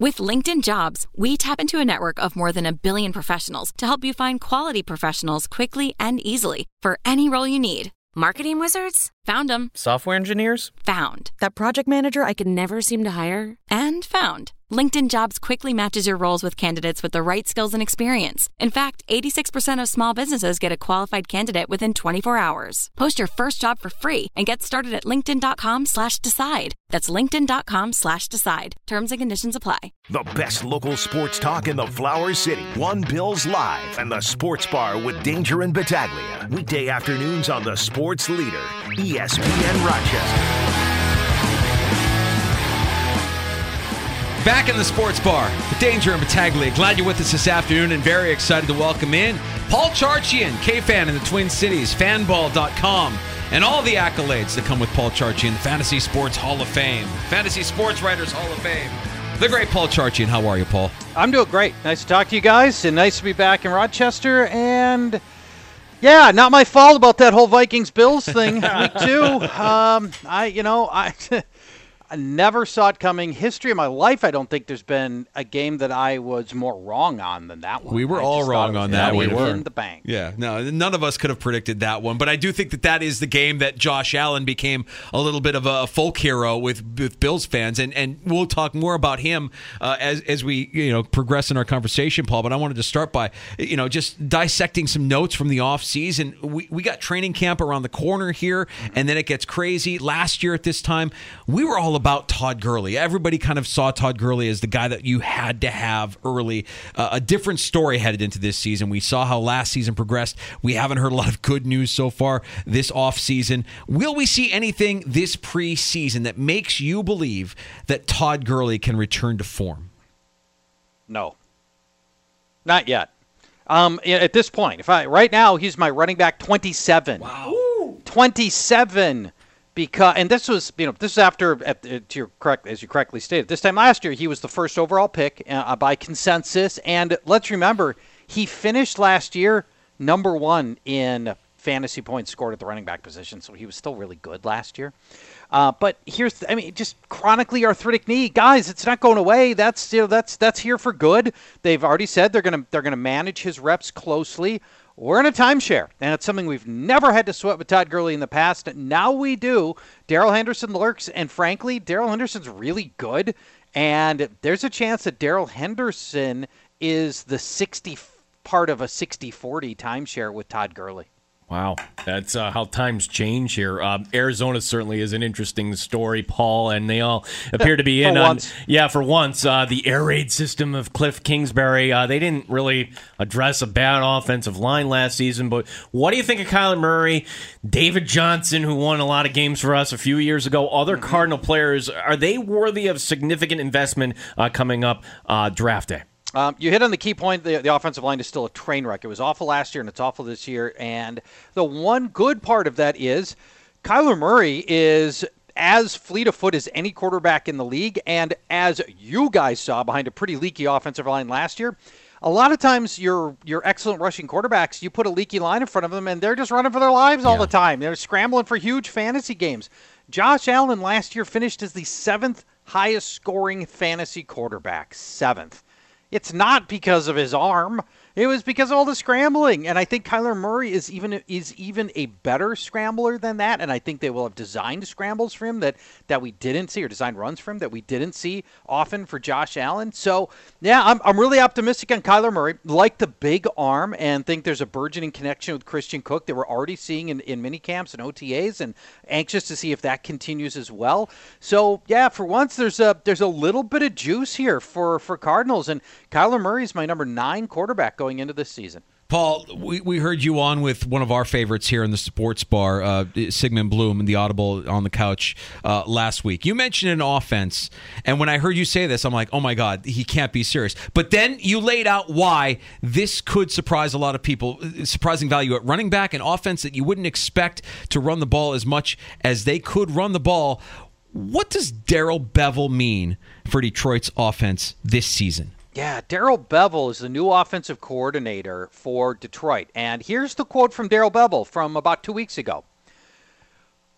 With LinkedIn Jobs, we tap into a network of more than 1 billion professionals to help you find quality professionals quickly and easily for any role you need. Marketing wizards? Found them. Software engineers? Found. That project manager I could never seem to hire? And found. LinkedIn Jobs quickly matches your roles with candidates with the right skills and experience. In fact, 86% of small businesses get a qualified candidate within 24 hours. Post your first job for free and get started at linkedin.com/decide. That's linkedin.com/decide. Terms and conditions apply. The best local sports talk in the Flower City. One Bills Live and the Sports Bar with Danger and Battaglia. Weekday afternoons on the Sports Leader, ESPN Rochester. Back in the Sports Bar with Danger and Battaglia. Glad you're with us this afternoon and very excited to welcome in Paul Charchian, K-Fan in the Twin Cities, fanball.com, and all the accolades that come with Paul Charchian, the Fantasy Sports Hall of Fame, Fantasy Sports Writers Hall of Fame. The great Paul Charchian. How are you, Paul? I'm doing great. Nice to talk to you guys, and nice to be back in Rochester. And yeah, not my fault about that whole Vikings-Bills thing week 2. I never saw it coming. History of my life, I don't think there's been a game that I was more wrong on than that one. We were all wrong on that. We were in the bank. Yeah, no, none of us could have predicted that one. But I do think that is the game that Josh Allen became a little bit of a folk hero with Bills fans, and we'll talk more about him as we progress in our conversation, Paul. But I wanted to start by just dissecting some notes from the offseason. We got training camp around the corner here, and then it gets crazy. Last year at this time, we were all about Todd Gurley. Everybody kind of saw Todd Gurley as the guy that you had to have early. A different story headed into this season. We saw how last season progressed. We haven't heard a lot of good news so far this offseason. Will we see anything this preseason that makes you believe that Todd Gurley can return to form? No. Not yet. At this point, right now he's my running back 27. Wow. 27. Because, and this was after, as you correctly stated, this time last year he was the first overall pick by consensus, and let's remember he finished last year number 1 in fantasy points scored at the running back position, so he was still really good last year. But just chronically arthritic knee, guys, it's not going away. That's here for good. They've already said they're gonna manage his reps closely. We're in a timeshare, and it's something we've never had to sweat with Todd Gurley in the past. Now we do. Darrell Henderson lurks, and frankly, Darrell Henderson's really good, and there's a chance that Darrell Henderson is the 60 part of a 60-40 timeshare with Todd Gurley. Wow, that's how times change here. Arizona certainly is an interesting story, Paul, and they all appear to be in on once. Yeah, for once. The air raid system of Cliff Kingsbury. They didn't really address a bad offensive line last season, but what do you think of Kyler Murray, David Johnson, who won a lot of games for us a few years ago, other Cardinal players? Are they worthy of significant investment coming up draft day? You hit on the key point. The offensive line is still a train wreck. It was awful last year, and it's awful this year. And the one good part of that is Kyler Murray is as fleet of foot as any quarterback in the league. And as you guys saw behind a pretty leaky offensive line last year, a lot of times your excellent rushing quarterbacks, you put a leaky line in front of them, and they're just running for their lives all the time. They're scrambling for huge fantasy games. Josh Allen last year finished as the 7th highest scoring fantasy quarterback. 7th. It's not because of his arm. It was because of all the scrambling. And I think Kyler Murray is even a better scrambler than that. And I think they will have designed scrambles for him that we didn't see, or designed runs for him that we didn't see often for Josh Allen. So, yeah, I'm really optimistic on Kyler Murray. Like the big arm, and think there's a burgeoning connection with Christian Cook that we're already seeing in mini camps and OTAs, and anxious to see if that continues as well. So, yeah, for once, there's a little bit of juice here for Cardinals. And Kyler Murray is my number 9 quarterback going into this season. Paul, we heard you on with one of our favorites here in the Sports Bar, Sigmund Bloom, in the Audible on the couch last week. You mentioned an offense, and when I heard you say this, I'm like, oh my God, he can't be serious. But then you laid out why this could surprise a lot of people. Surprising value at running back, an offense that you wouldn't expect to run the ball as much as they could run the ball. What does Darrell Bevell mean for Detroit's offense this season? Yeah, Darrell Bevell is the new offensive coordinator for Detroit. And here's the quote from Darrell Bevell from about 2 weeks ago.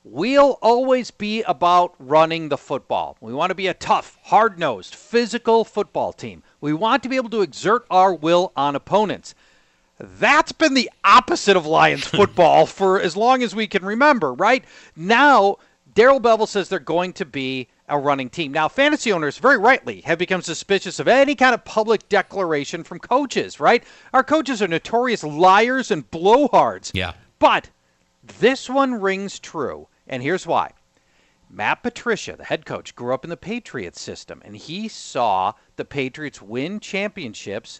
we'll always be about running the football. We want to be a tough, hard-nosed, physical football team. We want to be able to exert our will on opponents. That's been the opposite of Lions football for as long as we can remember, right? Now, Darrell Bevell says they're going to be a running team. Now, fantasy owners, very rightly, have become suspicious of any kind of public declaration from coaches, right? Our coaches are notorious liars and blowhards. Yeah. But this one rings true, and here's why. Matt Patricia, the head coach, grew up in the Patriots system, and he saw the Patriots win championships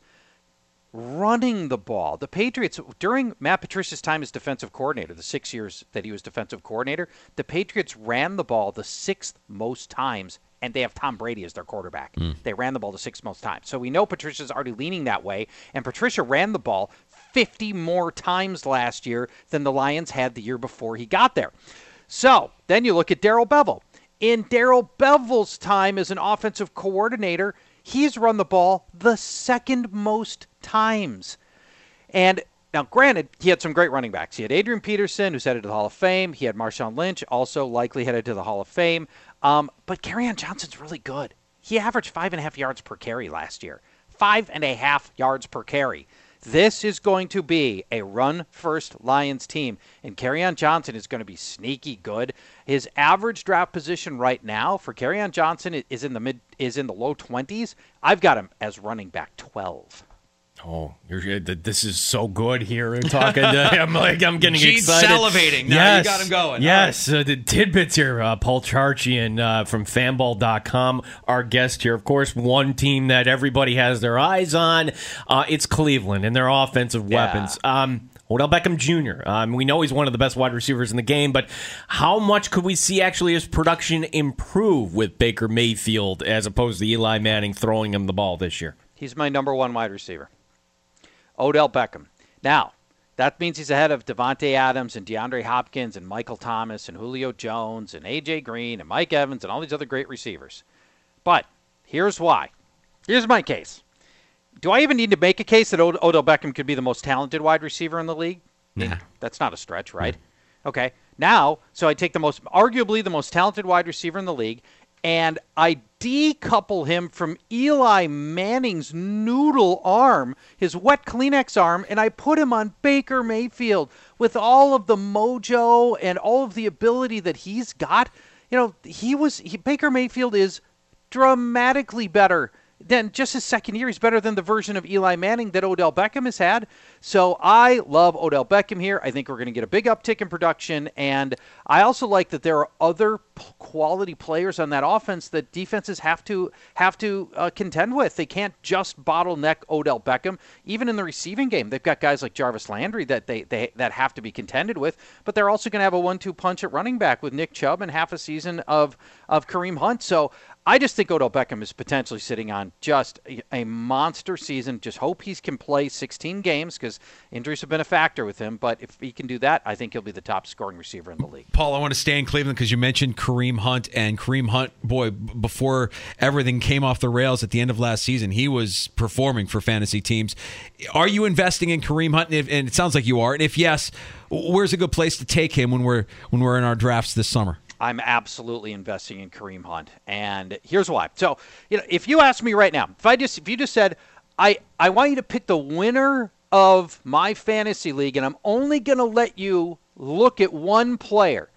running the ball. The Patriots, during Matt Patricia's time as defensive coordinator, the 6 years that he was defensive coordinator, the Patriots ran the ball the 6th most times, and they have Tom Brady as their quarterback. They ran the ball the 6th most times. So we know Patricia's already leaning that way, and Patricia ran the ball 50 more times last year than the Lions had the year before he got there. So then you look at Darrell Bevell. In Darrell Bevell's time as an offensive coordinator, he's run the ball the 2nd most times. And now, granted, he had some great running backs. He had Adrian Peterson, who's headed to the Hall of Fame. He had Marshawn Lynch, also likely headed to the Hall of Fame. But Kerryon Johnson's really good. He averaged 5.5 yards per carry last year. 5.5 yards per carry. This is going to be a run-first Lions team, and Kerryon Johnson is going to be sneaky good. His average draft position right now for Kerryon Johnson is in the low 20s. I've got him as running back 12. Oh, this is so good here. We're talking to him. I'm getting Gene's excited. Salivating. Now you got him going. Yes, the tidbits here. Paul Charchian from Fanball.com, our guest here. Of course, one team that everybody has their eyes on. It's Cleveland and their offensive weapons. Odell Beckham Jr. We know he's one of the best wide receivers in the game, but how much could we see actually his production improve with Baker Mayfield as opposed to Eli Manning throwing him the ball this year? He's my number one wide receiver. Odell Beckham. Now, that means he's ahead of Devontae Adams and DeAndre Hopkins and Michael Thomas and Julio Jones and A.J. Green and Mike Evans and all these other great receivers. But here's why. Here's my case. Do I even need to make a case that Odell Beckham could be the most talented wide receiver in the league? Nah. That's not a stretch, right? Okay. Now, so I take arguably the most talented wide receiver in the league, and I decouple him from Eli Manning's noodle arm, his wet Kleenex arm, and I put him on Baker Mayfield with all of the mojo and all of the ability that he's got. You know, Baker Mayfield is dramatically better than just his second year. He's better than the version of Eli Manning that Odell Beckham has had. So I love Odell Beckham here. I think we're going to get a big uptick in production, and I also like that there are other quality players on that offense that defenses have to contend with. They can't just bottleneck Odell Beckham. Even in the receiving game, they've got guys like Jarvis Landry that that have to be contended with, but they're also going to have a 1-2 punch at running back with Nick Chubb and half a season of Kareem Hunt. So I just think Odell Beckham is potentially sitting on just a monster season. Just hope he can play 16 games because injuries have been a factor with him. But if he can do that, I think he'll be the top scoring receiver in the league. Paul, I want to stay in Cleveland because you mentioned Kareem Hunt. And Kareem Hunt, boy, before everything came off the rails at the end of last season, he was performing for fantasy teams. Are you investing in Kareem Hunt? And it sounds like you are. And if yes, where's a good place to take him when we're in our drafts this summer? I'm absolutely investing in Kareem Hunt, and here's why. So, if you ask me right now, if you just said, I want you to pick the winner of my fantasy league, and I'm only going to let you look at one player,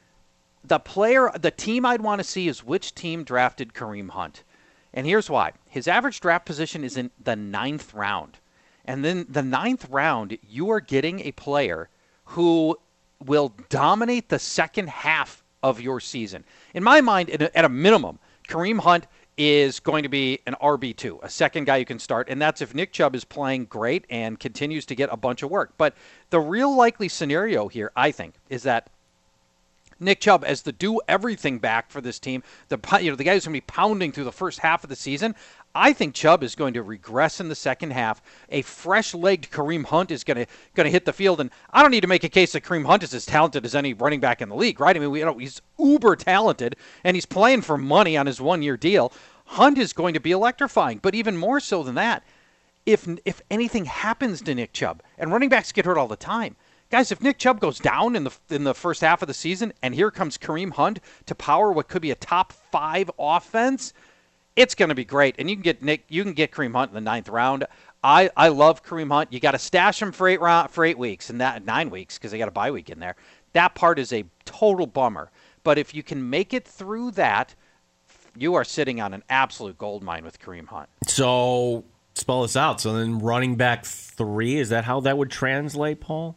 the team I'd want to see is which team drafted Kareem Hunt. And here's why. His average draft position is in the 9th round. And then the 9th round, you are getting a player who will dominate the second half of your season. In my mind, at a minimum, Kareem Hunt is going to be an RB2, a second guy you can start, and that's if Nick Chubb is playing great and continues to get a bunch of work. But the real likely scenario here, I think, is that Nick Chubb, as the do-everything back for this team, the guy who's going to be pounding through the first half of the season, I think Chubb is going to regress in the second half. A fresh-legged Kareem Hunt is going to hit the field, and I don't need to make a case that Kareem Hunt is as talented as any running back in the league, right? I mean, he's uber talented, and he's playing for money on his one-year deal. Hunt is going to be electrifying, but even more so than that, if anything happens to Nick Chubb, and running backs get hurt all the time, Guys, if Nick Chubb goes down in the first half of the season, and here comes Kareem Hunt to power what could be a top 5 offense, it's going to be great. And you can get Kareem Hunt in the 9th round. I love Kareem Hunt. You got to stash him for 8 weeks, and that 9 weeks because they got a bye week in there. That part is a total bummer. But if you can make it through that, you are sitting on an absolute goldmine with Kareem Hunt. So spell this out. So then running back 3, is that how that would translate, Paul?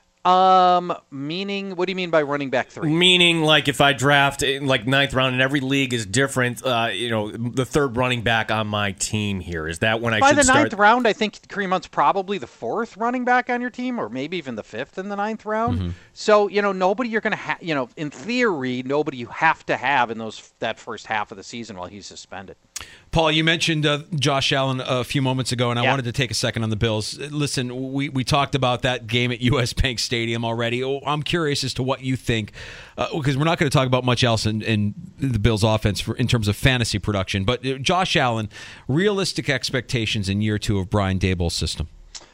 Meaning, what do you mean by running back 3? Meaning, like, if I draft in, like, 9th round, and every league is different, the 3rd running back on my team here. Is that when I should start? By the 9th round, I think Kareem Hunt's probably the 4th running back on your team, or maybe even the 5th in the 9th round. Mm-hmm. So, nobody you're going to have, in theory, nobody you have to have in that first half of the season while he's suspended. Paul, you mentioned Josh Allen a few moments ago, and I wanted to take a second on the Bills. Listen, we talked about that game at U.S. Bank Stadium already. I'm curious as to what you think, because we're not going to talk about much else in the Bills' offense in terms of fantasy production. But Josh Allen, realistic expectations in year 2 of Brian Daboll's system.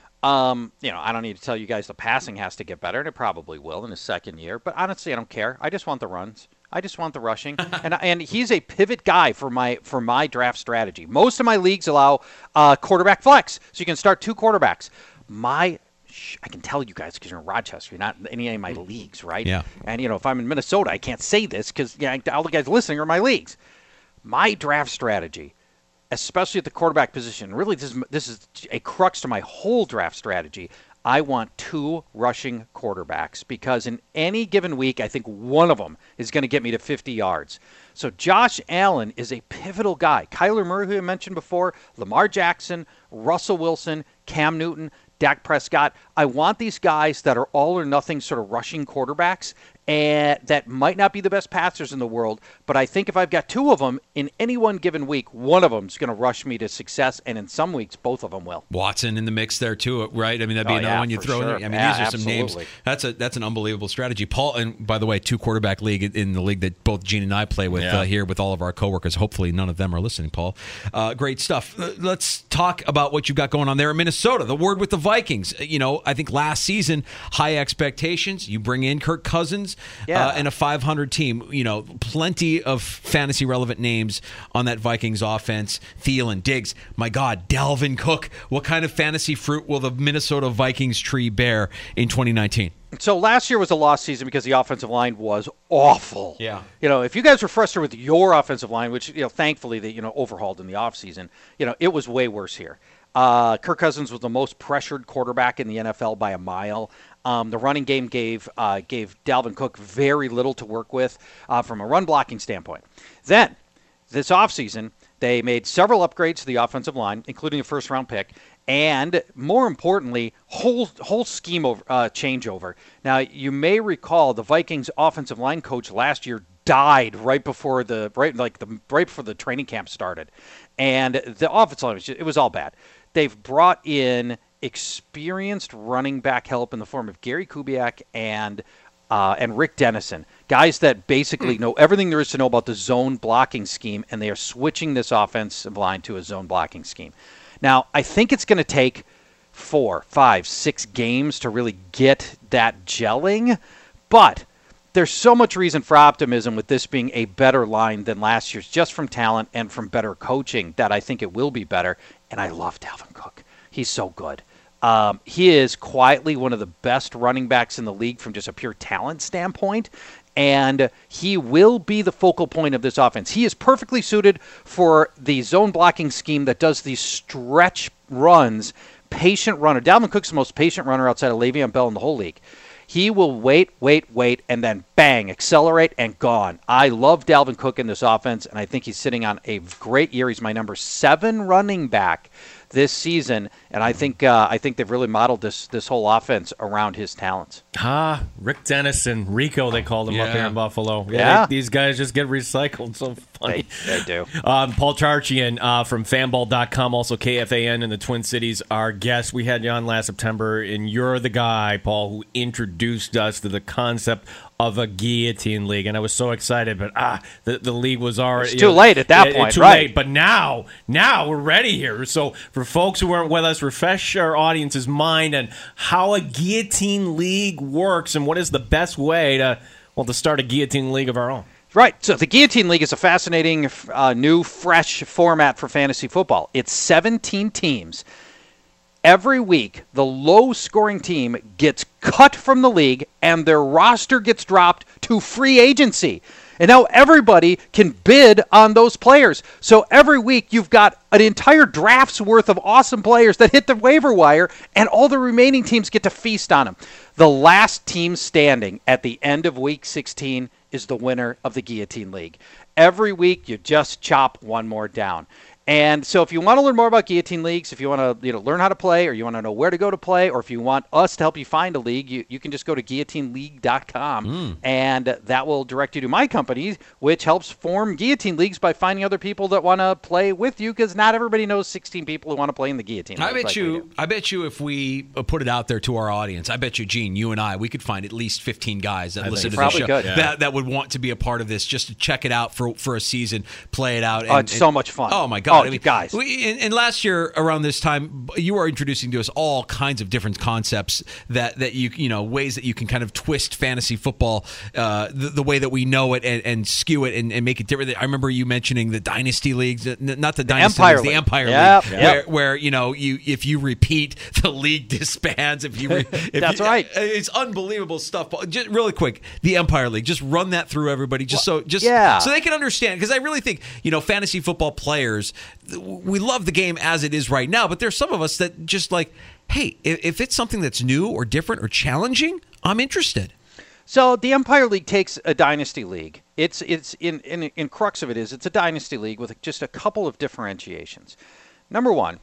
I don't need to tell you guys the passing has to get better, and it probably will in his 2nd year. But honestly, I don't care. I just want the runs. I just want the rushing, and he's a pivot guy for my draft strategy. Most of my leagues allow quarterback flex, so you can start 2 quarterbacks. I can tell you guys because you're in Rochester, you're not in any of my leagues, right? Yeah. And if I'm in Minnesota, I can't say this because all the guys listening are my leagues. My draft strategy, especially at the quarterback position, really this is a crux to my whole draft strategy. I want 2 rushing quarterbacks because in any given week, I think one of them is going to get me to 50 yards. So Josh Allen is a pivotal guy. Kyler Murray, who I mentioned before, Lamar Jackson, Russell Wilson, Cam Newton, Dak Prescott. I want these guys that are all or nothing sort of rushing quarterbacks and that might not be the best passers in the world, but I think if I've got 2 of them in any one given week, one of them is going to rush me to success, and in some weeks, both of them will. Watson in the mix there too, right? I mean, that'd be another one you throw in. I mean, these are some names. That's an unbelievable strategy. Paul, and by the way, 2 quarterback league in the league that both Gene and I play with here with all of our coworkers. Hopefully, none of them are listening. Paul, great stuff. Let's talk about what you've got going on there in Minnesota. The word with the Vikings. I think last season, high expectations. You bring in Kirk Cousins and a 500 team. Plenty of fantasy relevant names on that Vikings offense. Thielen, Diggs, my God, Dalvin Cook. What kind of fantasy fruit will the Minnesota Vikings tree bear in 2019? So last year was a lost season because the offensive line was awful. Yeah. If you guys were frustrated with your offensive line, which thankfully they overhauled in the offseason, it was way worse here. Kirk Cousins was the most pressured quarterback in the NFL by a mile. The running game gave Dalvin Cook very little to work with from a run blocking standpoint. Then, this offseason, they made several upgrades to the offensive line, including a first-round pick, and more importantly, whole scheme changeover. Now, you may recall the Vikings offensive line coach last year died right before the training camp started, and the offensive line it was all bad. They've brought in experienced running back help in the form of Gary Kubiak and Rick Dennison, guys that basically know everything there is to know about the zone blocking scheme, and they are switching this offensive line to a zone blocking scheme. Now, I think it's going to take 4, 5, 6 games to really get that gelling, but there's so much reason for optimism with this being a better line than last year's, just from talent and from better coaching, that I think it will be better. And I love Dalvin Cook. He's so good. He is quietly one of the best running backs in the league from just a pure talent standpoint, and he will be the focal point of this offense. He is perfectly suited for the zone blocking scheme that does these stretch runs, patient runner. Dalvin Cook's the most patient runner outside of Le'Veon Bell in the whole league. He will wait, and then bang, accelerate, and gone. I love Dalvin Cook in this offense, and I think he's sitting on a great year. He's my number 7 running back this season, and I think they've really modeled this whole offense around his talents. Rick Dennison, Rico, they called him up here in Buffalo. These guys just get recycled. So funny. They do. Paul Charchian from fanball.com, also KFAN in the Twin Cities, our guest. We had you on last September, and you're the guy, Paul, who introduced us to the concept of a guillotine league, and I was so excited, but the league was already too late at that point, too right? Late. But now we're ready here. So for folks who weren't with us, refresh our audience's mind on how a guillotine league works and what is the best way to start a guillotine league of our own. Right. So the Guillotine League is a fascinating, new, fresh format for fantasy football. It's 17 teams. Every week, the low-scoring team gets cut from the league, and their roster gets dropped to free agency. And now everybody can bid on those players. So every week, you've got an entire draft's worth of awesome players that hit the waiver wire, and all the remaining teams get to feast on them. The last team standing at the end of Week 16 is the winner of the Guillotine League. Every week, you just chop one more down. And so if you want to learn more about guillotine leagues, if you want to learn how to play, or you want to know where to go to play, or if you want us to help you find a league, you can just go to guillotineleague.com, and that will direct you to my company, which helps form guillotine leagues by finding other people that want to play with you, because not everybody knows 16 people who want to play in the guillotine league. I bet you if we put it out there to our audience, I bet you, Gene, you and I, we could find at least 15 guys that listen to the show that would want to be a part of this, just to check it out for a season, play it out. It's so much fun. Oh, my God. I mean, guys. And last year around this time, you were introducing to us all kinds of different concepts that you ways that you can kind of twist fantasy football the way that we know it and skew it and make it different. I remember you mentioning the dynasty leagues, not the dynasty leagues, the Empire League, where if you repeat, the league disbands. That's right. It's unbelievable stuff. Just really quick, the Empire League. Just run that through everybody, so they can understand. Because I really think fantasy football players, we love the game as it is right now, but there's some of us that just like, hey, if it's something that's new or different or challenging, I'm interested. So the Empire League takes a dynasty league. It's in crux of it's a dynasty league with just a couple of differentiations. Number one,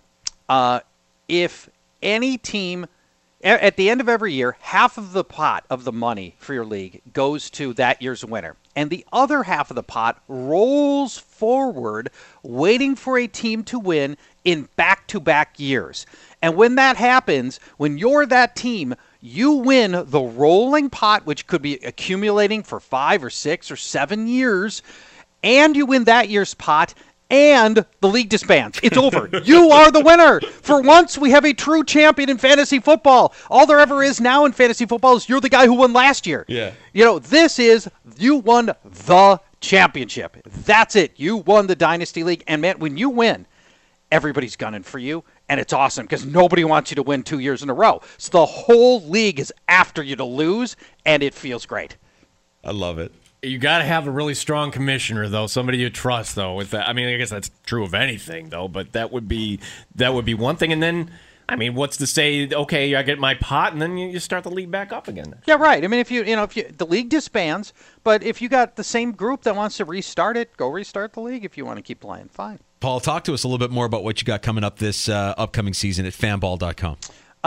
if any team at the end of every year, half of the pot of the money for your league goes to that year's winner, and the other half of the pot rolls forward, waiting for a team to win in back-to-back years. And when that happens, when you're that team, you win the rolling pot, which could be accumulating for 5 or 6 or 7 years, and you win that year's pot, and the league disbands. It's over. You are the winner. For once, we have a true champion in fantasy football. All there ever is now in fantasy football is you're the guy who won last year. Yeah. This is, you won the championship. That's it. You won the Dynasty League. And, man, when you win, everybody's gunning for you. And it's awesome because nobody wants you to win 2 years in a row. So the whole league is after you to lose, and it feels great. I love it. You got to have a really strong commissioner, though, somebody you trust, though. With that, I mean, I guess that's true of anything, though. But that would be one thing. And then, I mean, what's to say? Okay, I get my pot, and then you start the league back up again. Yeah, right. I mean, if the league disbands, but if you got the same group that wants to restart it, go restart the league. If you want to keep playing, fine. Paul, talk to us a little bit more about what you got coming up this upcoming season at fanball.com.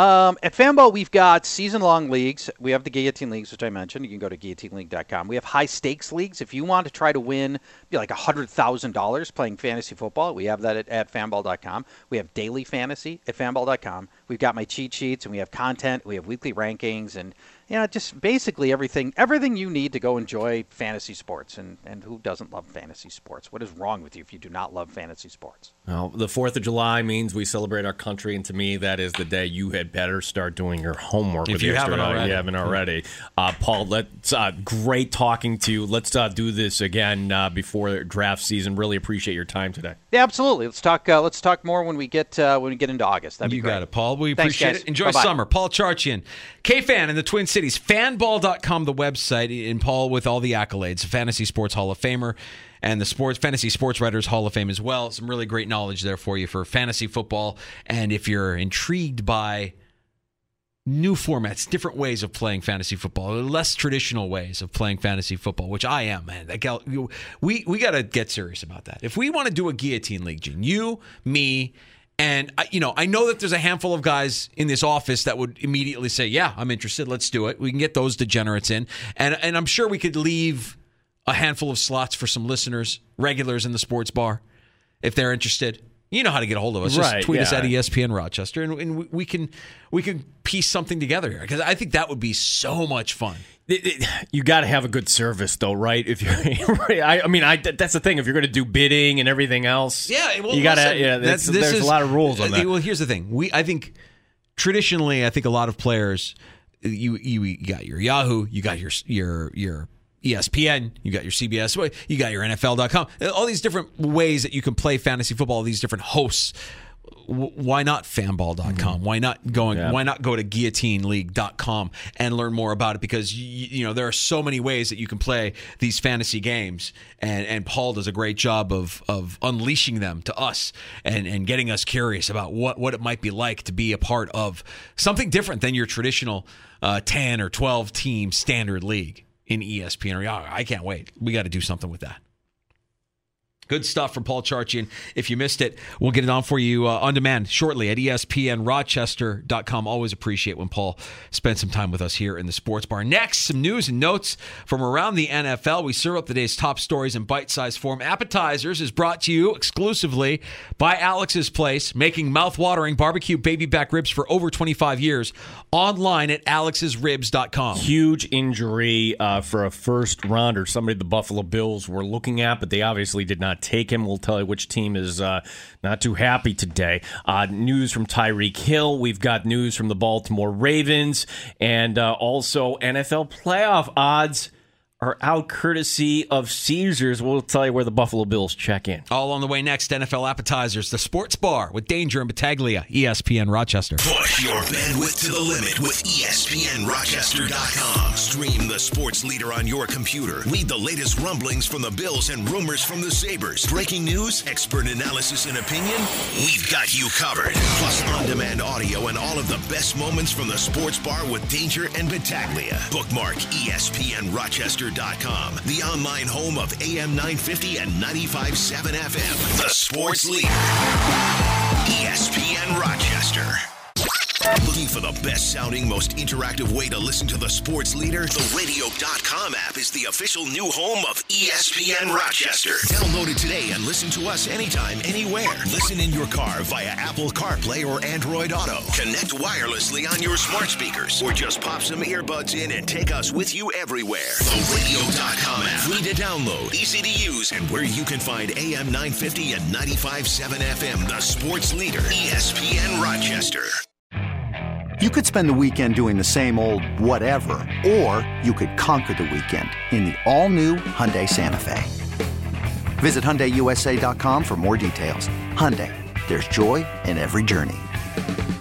At Fanball, we've got season-long leagues. We have the Guillotine Leagues, which I mentioned. You can go to guillotineleague.com. We have high-stakes leagues. If you want to try to win like $100,000 playing fantasy football, we have that at fanball.com. We have daily fantasy at fanball.com. We've got my cheat sheets, and we have content. We have weekly rankings, and just basically everything you need to go enjoy fantasy sports. And who doesn't love fantasy sports? What is wrong with you if you do not love fantasy sports? Well, the 4th of July means we celebrate our country, and to me, that is the day you had better start doing your homework. If you haven't already. Paul, let's great talking to you. Let's do this again before draft season. Really appreciate your time today. Yeah, absolutely. Let's talk more when we get into August. That'd be great. You got it, Paul. We Thanks, appreciate guys. it. Enjoy Bye-bye. summer. Paul Charchian, K-Fan in the Twin Cities, fanball.com, the website, and Paul with all the accolades, Fantasy Sports Hall of Famer, and the Fantasy Sports Writers Hall of Fame as well. Some really great knowledge there for you for fantasy football. And if you're intrigued by new formats, different ways of playing fantasy football, less traditional ways of playing fantasy football, which I am, man. We got to get serious about that. If we want to do a guillotine league, Gene, you, me, and I know that there's a handful of guys in this office that would immediately say, yeah, I'm interested. Let's do it. We can get those degenerates in. And I'm sure we could leave a handful of slots for some listeners, regulars in the sports bar, if they're interested. You know how to get a hold of us. Just tweet us at ESPN Rochester, and we can piece something together here, because I think that would be so much fun. You got to have a good service, though, right? If you're, that's the thing. If you're going to do bidding and everything else, you got to. Yeah, there's a lot of rules on that. Well, here's the thing. I think traditionally, a lot of players, you got your Yahoo, you got your ESPN, you got your CBS, you got your NFL.com, all these different ways that you can play fantasy football, all these different hosts. Why not fanball.com? Mm-hmm. Why not go to guillotineleague.com and learn more about it? Because there are so many ways that you can play these fantasy games, and Paul does a great job of unleashing them to us and getting us curious about what it might be like to be a part of something different than your traditional 10 or 12 team standard league in ESPN. I can't wait. We got to do something with that. Good stuff from Paul Charchian. If you missed it, we'll get it on for you on demand shortly at ESPNRochester.com. Always appreciate when Paul spends some time with us here in the Sports Bar. Next, some news and notes from around the NFL. We serve up the day's top stories in bite-sized form. Appetizers is brought to you exclusively by Alex's Place, making mouth-watering barbecue baby back ribs for over 25 years. Online at alexsribs.com. Huge injury for a first rounder, somebody the Buffalo Bills were looking at, but they obviously did not take him. We'll tell you which team is not too happy today. News from Tyreek Hill. We've got news from the Baltimore Ravens, and also NFL playoff odds are out courtesy of Caesars. We'll tell you where the Buffalo Bills check in. All on the way next. NFL Appetizers, the Sports Bar with Danger and Battaglia, ESPN Rochester. Push your bandwidth to the limit with ESPNRochester.com. Stream the sports leader on your computer. Read the latest rumblings from the Bills and rumors from the Sabres. Breaking news, expert analysis and opinion. We've got you covered. Plus on-demand audio and all of the best moments from the Sports Bar with Danger and Battaglia. Bookmark ESPNRochester.com, the online home of AM 950 and 95.7 FM. The sports leader, ESPN Rochester. Looking for the best-sounding, most interactive way to listen to the sports leader? The Radio.com app is the official new home of ESPN Rochester. Download it today and listen to us anytime, anywhere. Listen in your car via Apple CarPlay or Android Auto. Connect wirelessly on your smart speakers, or just pop some earbuds in and take us with you everywhere. The Radio.com app. Free to download, easy to use, and where you can find AM 950 and 95.7 FM, the sports leader, ESPN Rochester. You could spend the weekend doing the same old whatever, or you could conquer the weekend in the all-new Hyundai Santa Fe. Visit HyundaiUSA.com for more details. Hyundai, there's joy in every journey.